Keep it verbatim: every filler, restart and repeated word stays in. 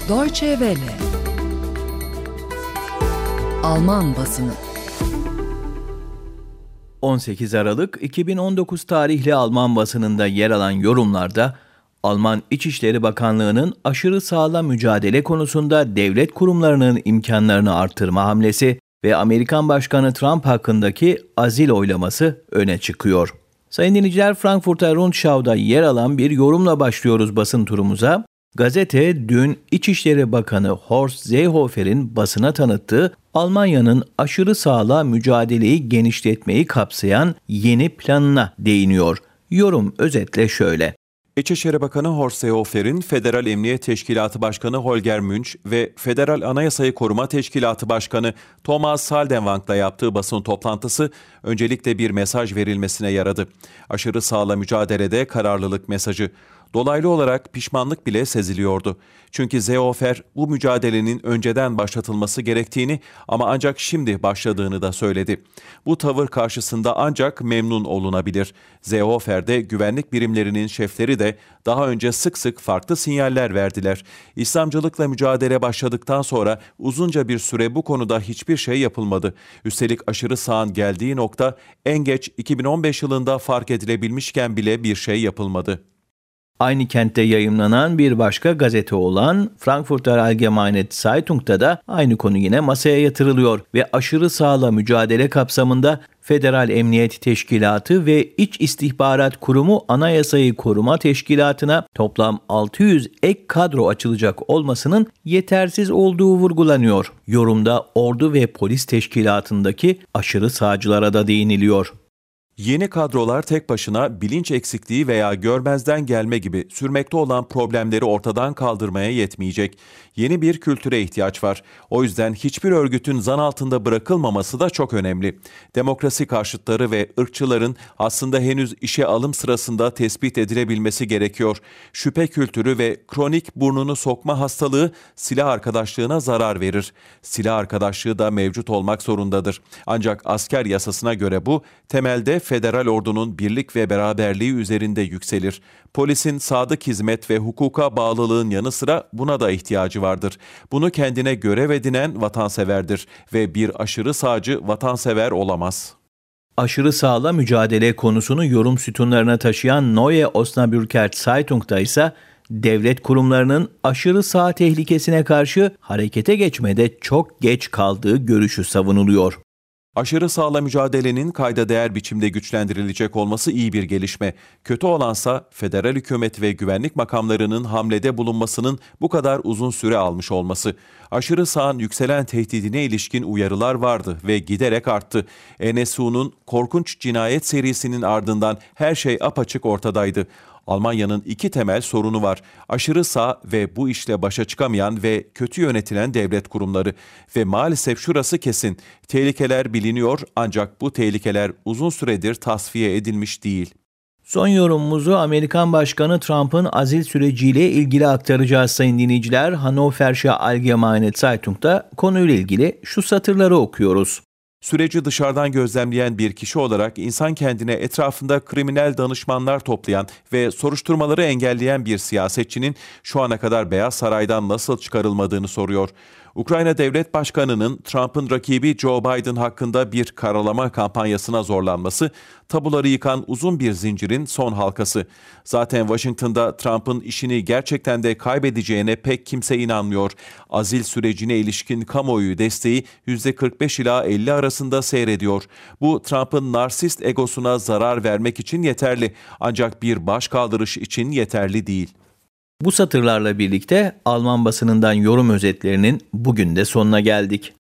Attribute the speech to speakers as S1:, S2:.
S1: Deutsche Welle. Alman basını.
S2: on sekiz Aralık iki bin on dokuz tarihli Alman basınında yer alan yorumlarda Alman İçişleri Bakanlığı'nın aşırı sağla mücadele konusunda devlet kurumlarının imkanlarını artırma hamlesi ve Amerikan Başkanı Trump hakkındaki azil oylaması öne çıkıyor. Sayın dinleyiciler, Frankfurter Rundschau'da yer alan bir yorumla başlıyoruz basın turumuza. Gazete dün İçişleri Bakanı Horst Seehofer'in basına tanıttığı Almanya'nın aşırı sağla mücadeleyi genişletmeyi kapsayan yeni planına değiniyor. Yorum özetle şöyle.
S3: İçişleri Bakanı Horst Seehofer'in Federal Emniyet Teşkilatı Başkanı Holger Münch ve Federal Anayasayı Koruma Teşkilatı Başkanı Thomas Haldenwang'la yaptığı basın toplantısı öncelikle bir mesaj verilmesine yaradı. Aşırı sağla mücadelede kararlılık mesajı. Dolaylı olarak pişmanlık bile seziliyordu. Çünkü Seehofer bu mücadelenin önceden başlatılması gerektiğini ama ancak şimdi başladığını da söyledi. Bu tavır karşısında ancak memnun olunabilir. Seehofer'de güvenlik birimlerinin şefleri de daha önce sık sık farklı sinyaller verdiler. İslamcılıkla mücadele başladıktan sonra uzunca bir süre bu konuda hiçbir şey yapılmadı. Üstelik aşırı sağın geldiği nokta en geç iki bin on beş yılında fark edilebilmişken bile bir şey yapılmadı.
S2: Aynı kentte yayımlanan bir başka gazete olan Frankfurter Allgemeine Zeitung'da da aynı konu yine masaya yatırılıyor ve aşırı sağla mücadele kapsamında Federal Emniyet Teşkilatı ve İç İstihbarat Kurumu Anayasayı Koruma Teşkilatı'na toplam altı yüz ek kadro açılacak olmasının yetersiz olduğu vurgulanıyor. Yorumda ordu ve polis teşkilatındaki aşırı sağcılara da değiniliyor.
S3: Yeni kadrolar tek başına bilinç eksikliği veya görmezden gelme gibi sürmekte olan problemleri ortadan kaldırmaya yetmeyecek. Yeni bir kültüre ihtiyaç var. O yüzden hiçbir örgütün zan altında bırakılmaması da çok önemli. Demokrasi karşıtları ve ırkçıların aslında henüz işe alım sırasında tespit edilebilmesi gerekiyor. Şüphe kültürü ve kronik burnunu sokma hastalığı silah arkadaşlığına zarar verir. Silah arkadaşlığı da mevcut olmak zorundadır. Ancak asker yasasına göre bu temelde federal ordunun birlik ve beraberliği üzerinde yükselir. Polisin sadık hizmet ve hukuka bağlılığın yanı sıra buna da ihtiyacı vardır. Bunu kendine görev edinen vatanseverdir ve bir aşırı sağcı vatansever olamaz.
S2: Aşırı sağla mücadele konusunu yorum sütunlarına taşıyan Neue Osnabrücker Zeitung'da ise devlet kurumlarının aşırı sağ tehlikesine karşı harekete geçmede çok geç kaldığı görüşü savunuluyor.
S3: Aşırı sağla mücadelenin kayda değer biçimde güçlendirilecek olması iyi bir gelişme. Kötü olansa federal hükümet ve güvenlik makamlarının hamlede bulunmasının bu kadar uzun süre almış olması. Aşırı sağın yükselen tehdidine ilişkin uyarılar vardı ve giderek arttı. N S U'nun korkunç cinayet serisinin ardından her şey apaçık ortadaydı. Almanya'nın iki temel sorunu var. Aşırı sağ ve bu işle başa çıkamayan ve kötü yönetilen devlet kurumları. Ve maalesef şurası kesin. Tehlikeler biliniyor ancak bu tehlikeler uzun süredir tasfiye edilmiş değil.
S2: Son yorumumuzu Amerikan Başkanı Trump'ın azil süreciyle ilgili aktaracağız sayın dinleyiciler. Hannoversche Allgemeine Zeitung'da konuyla ilgili şu satırları okuyoruz.
S3: Süreci dışarıdan gözlemleyen bir kişi olarak insan kendine etrafında kriminal danışmanlar toplayan ve soruşturmaları engelleyen bir siyasetçinin şu ana kadar Beyaz Saray'dan nasıl çıkarılmadığını soruyor. Ukrayna Devlet Başkanı'nın Trump'ın rakibi Joe Biden hakkında bir karalama kampanyasına zorlanması, tabuları yıkan uzun bir zincirin son halkası. Zaten Washington'da Trump'ın işini gerçekten de kaybedeceğine pek kimse inanmıyor. Azil sürecine ilişkin kamuoyu desteği yüzde kırk beş ila elli arasında seyrediyor. Bu Trump'ın narsist egosuna zarar vermek için yeterli, ancak bir başkaldırış için yeterli değil.
S2: Bu satırlarla birlikte Alman basınından yorum özetlerinin bugün de sonuna geldik.